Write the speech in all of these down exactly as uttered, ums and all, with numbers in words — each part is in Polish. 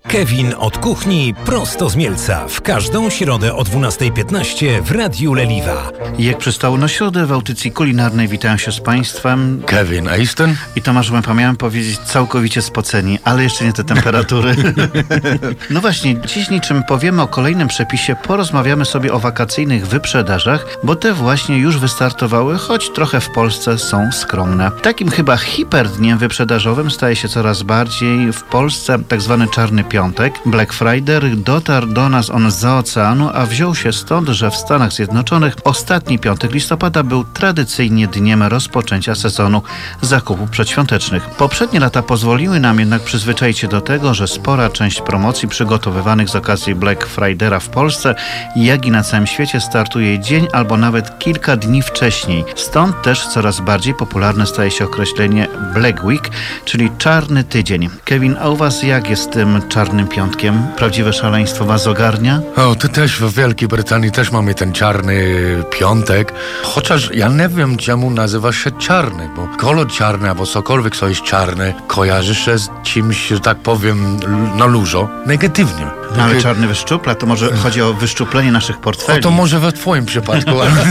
Kevin od kuchni prosto z Mielca. W każdą środę o dwunasta piętnaście w Radiu Leliwa. Jak przystało na środę w audycji kulinarnej witają się z Państwem Kevin Easton i Tomasz Łępa. Miałem powiedzieć całkowicie spoceni, ale jeszcze nie te temperatury. No właśnie, dziś niczym powiemy o kolejnym przepisie, porozmawiamy sobie o wakacyjnych wyprzedażach, bo te właśnie już wystartowały, choć trochę w Polsce są skromne. Takim chyba hiperdniem wyprzedażowym staje się coraz bardziej w Polsce tak zwany czarny piątek. Black Friday dotarł do nas on zza oceanu, a wziął się stąd, że w Stanach Zjednoczonych ostatni piątek listopada był tradycyjnie dniem rozpoczęcia sezonu zakupów przedświątecznych. Poprzednie lata pozwoliły nam jednak przyzwyczaić się do tego, że spora część promocji przygotowywanych z okazji Black Friday'a w Polsce, jak i na całym świecie startuje dzień albo nawet kilka dni wcześniej. Stąd też coraz bardziej popularne staje się określenie Black Week, czyli czarny tydzień. Kevin, a u was jak jest z tym czarnym piątkiem? Prawdziwe szaleństwo was ogarnia? O, to też w Wielkiej Brytanii też mamy ten czarny piątek. Chociaż ja nie wiem, czemu nazywa się czarny, bo kolor czarny albo cokolwiek, co jest czarne, kojarzy się z czymś, że tak powiem, na luzo, negatywnie. No, ale czarny wyszczupla, to może chodzi o wyszczuplenie naszych portfeli. O, to może we twoim przypadku.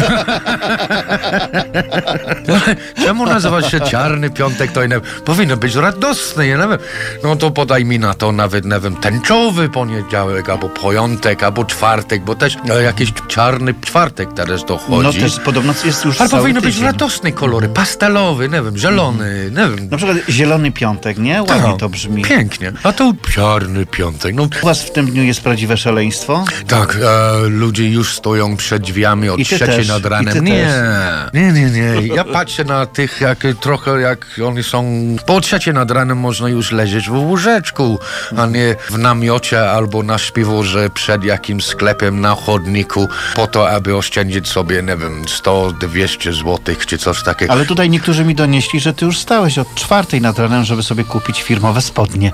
Czemu nazywa się czarny piątek? To nie, powinno być radosny, ja nie wiem. No to podaj mi na to nawet, nie wiem, tęczowy poniedziałek, albo piątek, albo czwartek, bo też no, jakiś czarny czwartek teraz dochodzi. No też podobno jest już ale cały powinno tydzień. być radosne kolory, pastelowy, nie wiem, zielony, nie wiem. Na przykład zielony piątek, nie? Ładnie Tak, to brzmi. Pięknie. A to czarny piątek. No, U was w tym dniu jest prawdziwe szaleństwo? tak, e, ludzie już stoją przed drzwiami od I ty trzeciej też, nad i ranem. ty Nie, też. nie, nie, nie. Ja patrzę na tych, jak trochę jak oni są. Po trzeciej nad ranem można już leżeć w łóżeczku, a nie w namiocie albo na śpiworze przed jakimś sklepem na chodniku, po to, aby oszczędzić sobie, nie wiem, sto dwieście złotych czy coś takiego. Ale tutaj niektórzy mi donieśli, że ty już stałeś od czwartej nad ranem, żeby sobie kupić firmowe spodnie.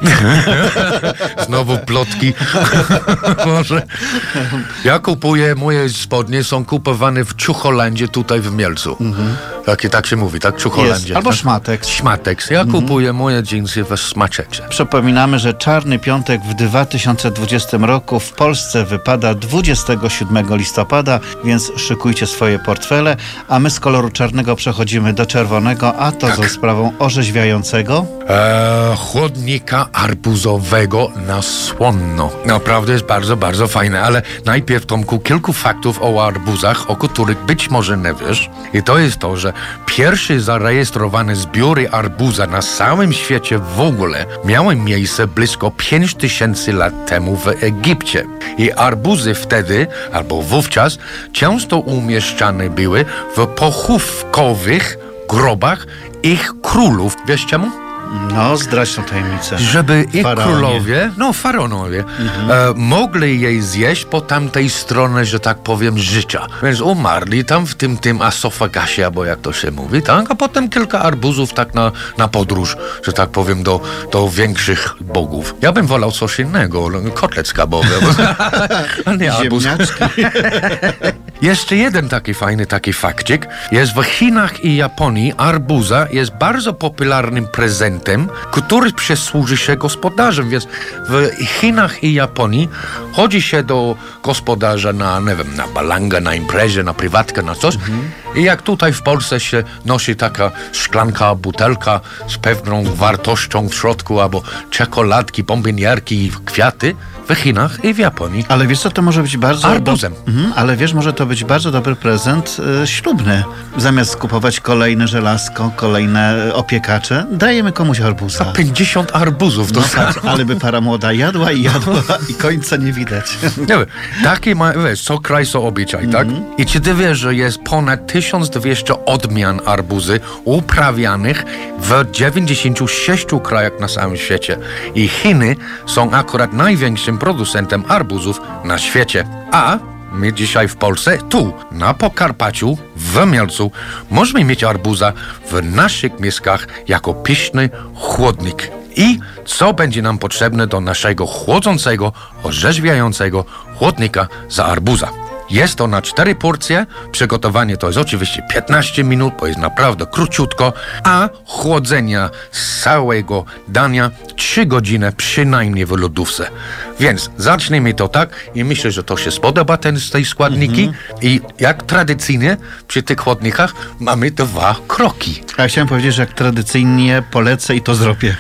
Znowu plotki. Może. Ja kupuję, moje spodnie są kupowane w Ciucholandzie tutaj w Mielcu. Mhm. Takie, tak się mówi, tak? Ciucholandzie. Jest. Albo tak? szmatek. Szmatek. Ja mhm. kupuję moje dżinsy w Smaczeksie. Przypominamy, że czarny piątek w dwa tysiące dwudziestym roku w Polsce wypada dwudziestego siódmego listopada, więc szykujcie swoje portfele, a my z koloru czarnego przechodzimy do czerwonego, a to tak. za sprawą orzeźwiającego Eee, chłodnika arbuzowego na słonno. Naprawdę jest bardzo, bardzo fajne, ale najpierw, Tomku, kilku faktów o arbuzach, o których być może nie wiesz. I to jest to, że pierwsze zarejestrowane zbiory arbuza na całym świecie w ogóle miały miejsce blisko pięć tysięcy lat temu w Egipcie. I arbuzy wtedy, albo wówczas, często umieszczane były w pochówkowych grobach ich królów. Wiesz czemu? No, zdradź tą tajemnicę. Żeby ich Faraonie. królowie, no faraonowie, mhm. e, mogli jej zjeść po tamtej stronie, że tak powiem, życia. Więc umarli tam w tym, tym asofagasie, albo jak to się mówi, tak? A potem kilka arbuzów tak na, na podróż, że tak powiem, do, do większych bogów. Ja bym wolał coś innego, kotlet schabowy. A nie arbuz. Jeszcze jeden taki fajny taki fakcik. Jest w Chinach i Japonii arbuza jest bardzo popularnym prezentem, który przysłuży się gospodarzom. Więc w Chinach i Japonii chodzi się do gospodarza na, nie wiem, na balanga, na imprezie, na prywatkę, na coś. Mhm. I jak tutaj w Polsce się nosi taka szklanka, butelka z pewną wartością w środku, albo czekoladki, bombonierki, kwiaty, w Chinach i w Japonii. Ale wiesz co, to może być bardzo... Arbuzem. Do... Mhm, ale wiesz, może to być bardzo dobry prezent y, ślubny. Zamiast kupować kolejne żelazko, kolejne opiekacze, dajemy komuś arbuza. Za pięćdziesiąt arbuzów. To no tak, ale by para młoda jadła i jadła i końca nie widać. Nie wiem, taki ma, wiesz, co kraj, co obyczaj, mm-hmm. tak? I czy ty wiesz, że jest ponad tysiąc dwieście odmian arbuzy uprawianych w dziewięćdziesięciu sześciu krajach na całym świecie. I Chiny są akurat największym producentem arbuzów na świecie. A my dzisiaj w Polsce, tu, na Podkarpaciu, w Mielcu, możemy mieć arbuza w naszych mieszkach jako pyszny chłodnik. I co będzie nam potrzebne do naszego chłodzącego, orzeźwiającego chłodnika za arbuza? Jest to na cztery porcje. Przygotowanie to jest oczywiście piętnaście minut, bo jest naprawdę króciutko, a chłodzenia całego dania trzy godziny przynajmniej w lodówce. Więc zacznijmy to tak i myślę, że to się spodoba ten, z tej składniki mm-hmm. i jak tradycyjnie przy tych chłodnikach mamy dwa kroki. A ja chciałem powiedzieć, że jak tradycyjnie polecę i to zrobię.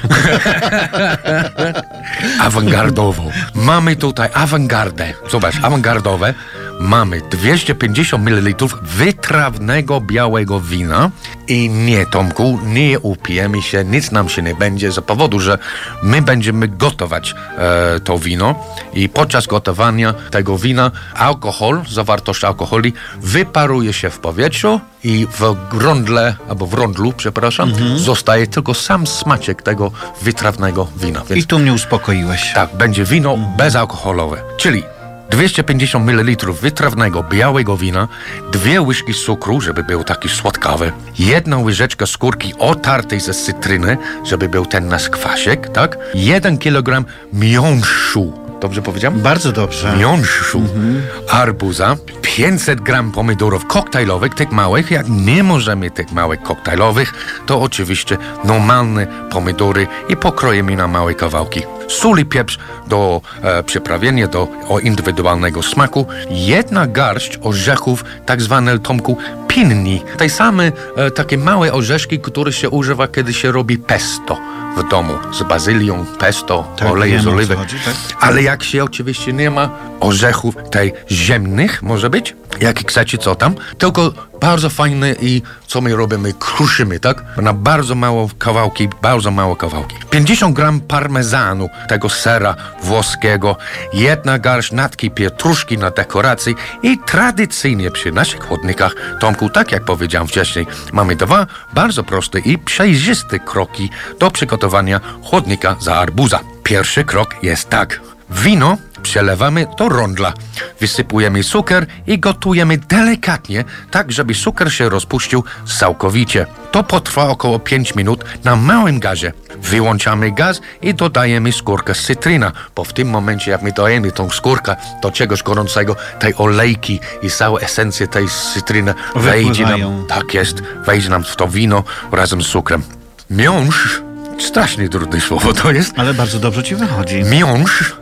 Awangardowo. Mamy tutaj awangardę. Zobacz, awangardowe. Mamy dwieście pięćdziesiąt mililitrów wytrawnego białego wina i nie, Tomku, nie upijemy się, nic nam się nie będzie z powodu, że my będziemy gotować e, to wino i podczas gotowania tego wina alkohol, zawartość alkoholi wyparuje się w powietrzu i w rondle, albo w rondlu, przepraszam, mhm. zostaje tylko sam smaczek tego wytrawnego wina. Więc, I tu mnie uspokoiłeś. Tak, będzie wino mhm. bezalkoholowe, czyli dwieście pięćdziesiąt mililitrów wytrawnego białego wina, dwie łyżki cukru, żeby był taki słodkawy, jedna łyżeczka skórki otartej ze cytryny, żeby był ten nasz kwasiek, tak? Jeden kilogram miąższu. Dobrze powiedziałem? Bardzo dobrze. Miąższu, mhm. arbuza, pięćset gram pomidorów koktajlowych, tych małych. Jak nie możemy tych małych koktajlowych, to oczywiście normalne pomidory i pokroimy na małe kawałki. Sól i pieprz do e, przyprawienia, do o indywidualnego smaku. Jedna garść orzechów, tak zwane, Tomku, pinni. Te same e, takie małe orzeszki, które się używa, kiedy się robi pesto w domu. Z bazylią, pesto, tak, olejem z oliwy. Chodzi, tak? Ale jak się oczywiście nie ma orzechów tej ziemnych, może być, jak chcecie, co tam, tylko bardzo fajne i co my robimy, kruszymy, tak? Na bardzo mało kawałki, bardzo mało kawałki. pięćdziesiąt gram parmezanu, tego sera włoskiego, jedna garść natki pietruszki na dekoracji i tradycyjnie przy naszych chłodnikach, Tomku, tak jak powiedziałem wcześniej, mamy dwa bardzo proste i przejrzyste kroki do przygotowania chłodnika za arbuza. Pierwszy krok jest tak. Wino przelewamy do rondla, wysypujemy cukier i gotujemy delikatnie, tak żeby cukier się rozpuścił całkowicie. To potrwa około pięć minut na małym gazie. Wyłączamy gaz i dodajemy skórkę z cytryna, bo w tym momencie, jak my dajemy tą skórkę do czegoś gorącego, tej olejki i całe esencje tej cytryny wejdzie nam, tak jest, wejdzie nam w to wino razem z cukrem. Miąższ, strasznie trudne słowo to jest. Ale bardzo dobrze ci wychodzi. Miąższ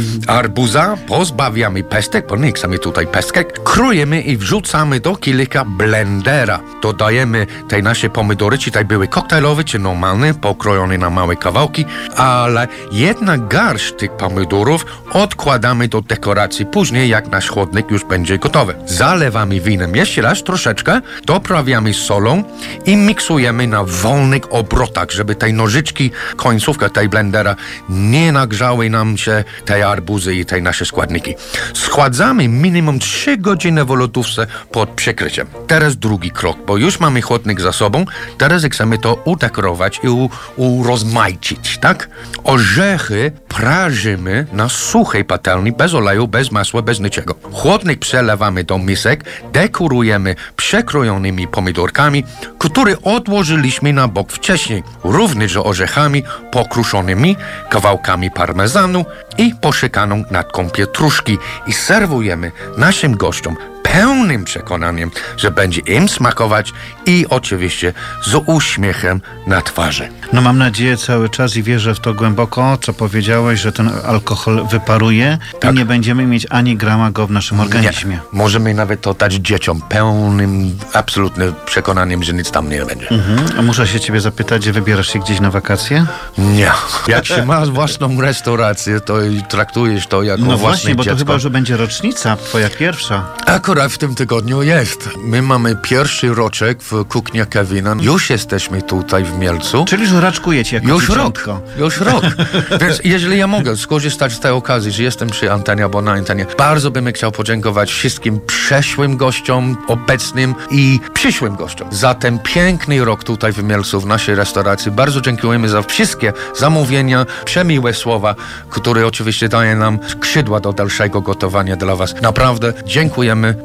arbuza pozbawiamy pestek, bo nie chcemy tutaj pestek, krojemy i wrzucamy do kilka blendera. Dodajemy te nasze pomidory, czy te były koktajlowe, czy normalne, pokrojone na małe kawałki, ale jedna garść tych pomidorów odkładamy do dekoracji później, jak nasz chłodnik już będzie gotowy. Zalewamy winem jeszcze raz troszeczkę, doprawiamy solą i miksujemy na wolnych obrotach, żeby te nożyczki, końcówka tej blendera nie nagrzały nam się te arbuzy i te nasze składniki. Schładzamy minimum trzy godziny w lodówce pod przykryciem. Teraz drugi krok, bo już mamy chłodnik za sobą, teraz chcemy to udekorować i u, urozmaicić, tak? Orzechy prażymy na suchej patelni, bez oleju, bez masła, bez niczego. Chłodnik przelewamy do misek, dekorujemy przekrojonymi pomidorkami, które odłożyliśmy na bok wcześniej, również orzechami pokruszonymi, kawałkami parmezanu i poszykaną natką pietruszki i serwujemy naszym gościom pełnym przekonaniem, że będzie im smakować i oczywiście z uśmiechem na twarzy. No mam nadzieję cały czas i wierzę w to głęboko, co powiedziałeś, że ten alkohol wyparuje tak. i nie będziemy mieć ani grama go w naszym organizmie. Nie. Możemy nawet to dać dzieciom pełnym, absolutnym przekonaniem, że nic tam nie będzie. Mhm. A muszę się ciebie zapytać, że wybierasz się gdzieś na wakacje? Nie. Jak się masz własną restaurację, to traktujesz to jako no własne właśnie, bo dziecko. to chyba, że będzie rocznica, twoja pierwsza. Akurat w tym tygodniu jest. My mamy pierwszy roczek w kuchni Kevina. Już jesteśmy tutaj w Mielcu. Czyli że raczkujecie jako Już dzieciątko. rok. Już rok. Więc jeżeli ja mogę skorzystać z tej okazji, że jestem przy antenie albo na antenie, bardzo bym chciał podziękować wszystkim przeszłym gościom, obecnym i przyszłym gościom za ten piękny rok tutaj w Mielcu, w naszej restauracji. Bardzo dziękujemy za wszystkie zamówienia, przemiłe słowa, które oczywiście daje nam skrzydła do dalszego gotowania dla was. Naprawdę dziękujemy. Tu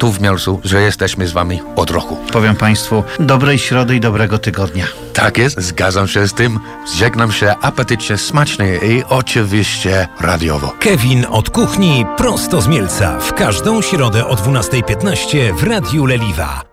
tu w Mielcu, że jesteśmy z wami od roku. Powiem Państwu, dobrej środy i dobrego tygodnia. Tak jest, zgadzam się z tym. Żegnam się apetycznie, smacznie i oczywiście radiowo. Kevin od kuchni prosto z Mielca. W każdą środę o dwunasta piętnaście w Radiu Leliwa.